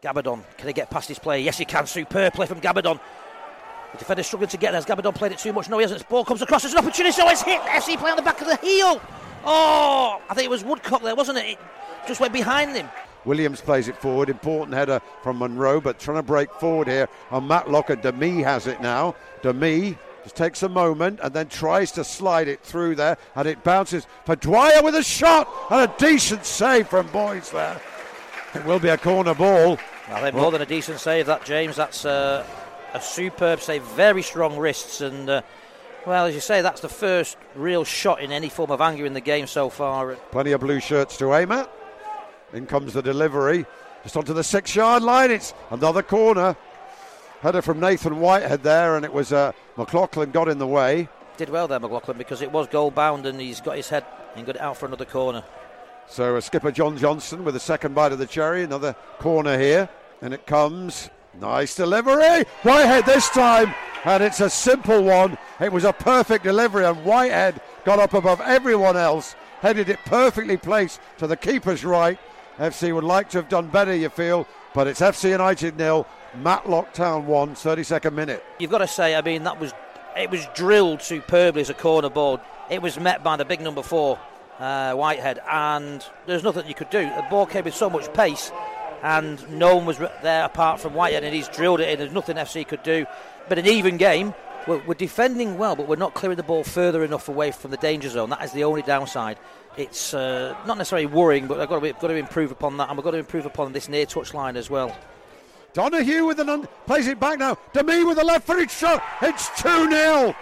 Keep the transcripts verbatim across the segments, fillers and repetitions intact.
Gabadon, can he get past his player? Yes, he can. Superb play from Gabadon. The defender's struggling to get there. Has Gabadon played it too much? No, he hasn't. This ball comes across. There's an opportunity. So it's hit. F C play on the back of the heel. Oh, I think it was Woodcock there, wasn't it? It just went behind him. Williams plays it forward. Important header from Monroe, but trying to break forward here on Matlock, and Demi has it now. Demi just takes a moment and then tries to slide it through there, and it bounces for Dwyer with a shot and a decent save from Boyes there. It will be a corner ball. I think more than a decent save, that, James. That's uh, a superb save. Very strong wrists, and uh, well, as you say, that's the first real shot in any form of anger in the game so far. Plenty of blue shirts to aim at. In comes the delivery, just onto the six-yard line. It's another corner. Header from Nathan Whitehead there, and it was uh, McLaughlin got in the way. Did well there, McLaughlin, because it was goal-bound, and he's got his head and got it out for another corner. So uh, skipper John Johnson with a second bite of the cherry. Another corner here, and it comes. Nice delivery. Whitehead this time, and it's a simple one. It was a perfect delivery, and Whitehead got up above everyone else, headed it perfectly placed to the keeper's right. F C would like to have done better, you feel, but it's F C United nil, Matlock Town one, thirty-second minute. You've got to say, I mean, that was it was drilled superbly as a corner ball. It was met by the big number four, uh, Whitehead, and there's nothing you could do. The ball came with so much pace, and no one was there apart from Whitehead, and he's drilled it in. There's nothing F C could do. But an even game. We're, we're defending well, but we're not clearing the ball further enough away from the danger zone. That is the only downside. It's uh, not necessarily worrying, but I've got to, we've got to improve upon that, and we've got to improve upon this near touch line as well. Donahue with an un- plays it back now. Demi with a left-footed shot. It's two nil.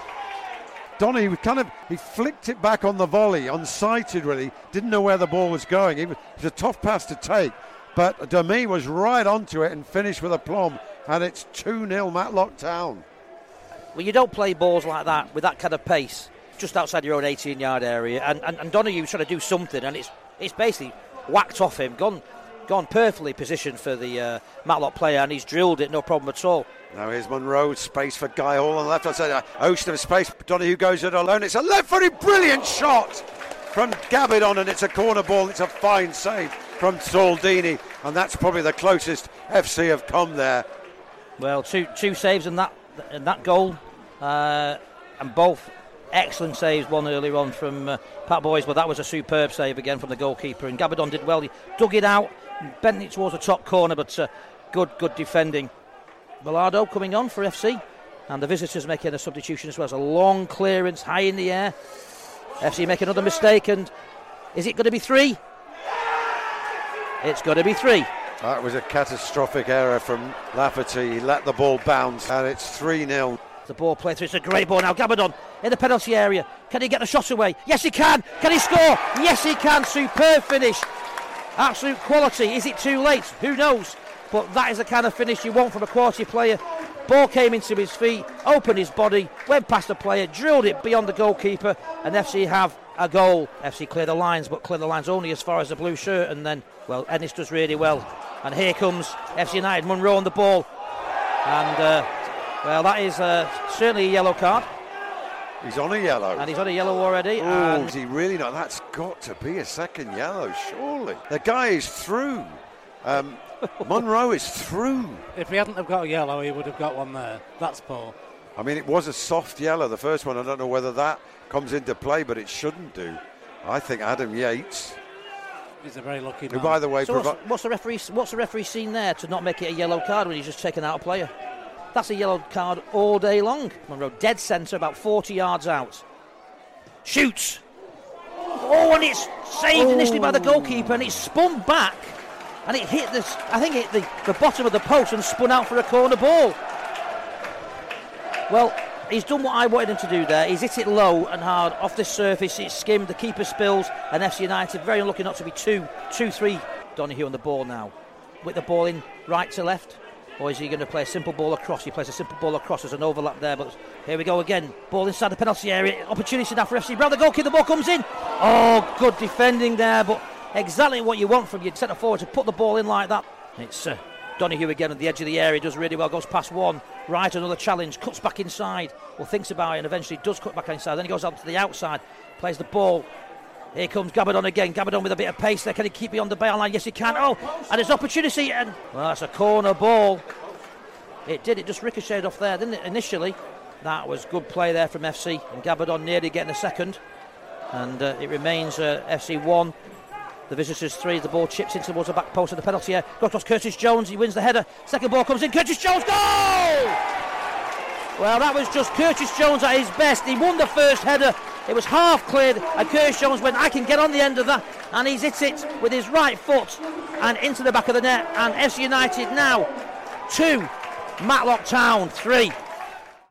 Donahue kind of he flicked it back on the volley, unsighted really. Didn't know where the ball was going. It was, it was a tough pass to take, but Demi was right onto it and finished with aplomb. And it's two nil Matlock Town. Well, you don't play balls like that with that kind of pace just outside your own eighteen-yard area, and, and, and Donohue's trying to do something, and it's it's basically whacked off him, gone gone perfectly positioned for the uh, Matlock player, and he's drilled it, no problem at all. Now here's Monroe, space for Guy Hall on the left hand side, ocean of space. Donohue goes it alone. It's a left-footed brilliant shot from Gabadon, and it's a corner ball. It's a fine save from Saldini, and that's probably the closest F C have come there. Well, two two saves in that in that goal. Uh, and both excellent saves, one earlier on from uh, Pat Boyes, but that was a superb save again from the goalkeeper, and Gabadon did well. He dug it out, bent it towards the top corner, but uh, good good defending. Bilardo coming on for F C, and the visitors making a substitution as well. It's a long clearance high in the air. F C make another mistake, and is it going to be three? It's going to be three. That was a catastrophic error from Lafferty. He let the ball bounce, and it's three nil. The ball played through. It's a great ball now. Gabadon in the penalty area. Can he get the shot away? Yes, he can. Can he score? Yes, he can. Superb finish. Absolute quality. Is it too late? Who knows? But that is the kind of finish you want from a quality player. Ball came into his feet, opened his body, went past the player, drilled it beyond the goalkeeper, and F C have a goal. F C clear the lines, but clear the lines only as far as the blue shirt, and then, well, Ennis does really well. And here comes F C United, Monroe on the ball. And, uh, well, that is uh, certainly a yellow card. He's on a yellow. And he's on a yellow already. Oh, and is he really not? That's got to be a second yellow, surely. The guy is through. Um, Monroe is through. If he hadn't have got a yellow, he would have got one there. That's poor. I mean, it was a soft yellow, the first one. I don't know whether that comes into play, but it shouldn't do. I think Adam Yates, he's a very lucky who, man. by the way, so provi- what's, what's the referee? What's the referee seen there to not make it a yellow card when he's just taken out a player? That's a yellow card all day long. Monroe dead centre, about forty yards out. Shoots. Oh, and it's saved oh. initially by the goalkeeper, and it's spun back, and it hit this. I think it hit the, the bottom of the post and spun out for a corner ball. Well, he's done what I wanted him to do there. He's hit it low and hard off the surface. It's skimmed. The keeper spills, and F C United very unlucky not to be two, two, three. Donohue on the ball now, with the ball in right to left. Or is he going to play a simple ball across? He plays a simple ball across. There's an overlap there, but here we go again. Ball inside the penalty area. Opportunity now for F C Brown. The goalkeeper, the ball comes in. Oh, good defending there, but exactly what you want from your centre forward to put the ball in like that. It's uh, Donohue again at the edge of the area. Does really well. Goes past one. Right, another challenge. Cuts back inside. Well, thinks about it and eventually does cut back inside. Then he goes out to the outside. Plays the ball Here comes Gabadon again. Gabadon with a bit of pace there. Can he keep beyond the byline? Yes, he can. Oh, and it's opportunity. And well, that's a corner ball. It did. It just ricocheted off there, didn't it, initially? That was good play there from F C. And Gabadon nearly getting a second. And uh, it remains uh, F C one. The visitors three. The ball chips in towards the back post of the penalty area. Got across Curtis Jones. He wins the header. Second ball comes in. Curtis Jones. Goal! Well, that was just Curtis Jones at his best. He won the first header. It was half cleared, and Curtis Jones went, I can get on the end of that, and he's hit it with his right foot and into the back of the net. And F C United now two, Matlock Town three.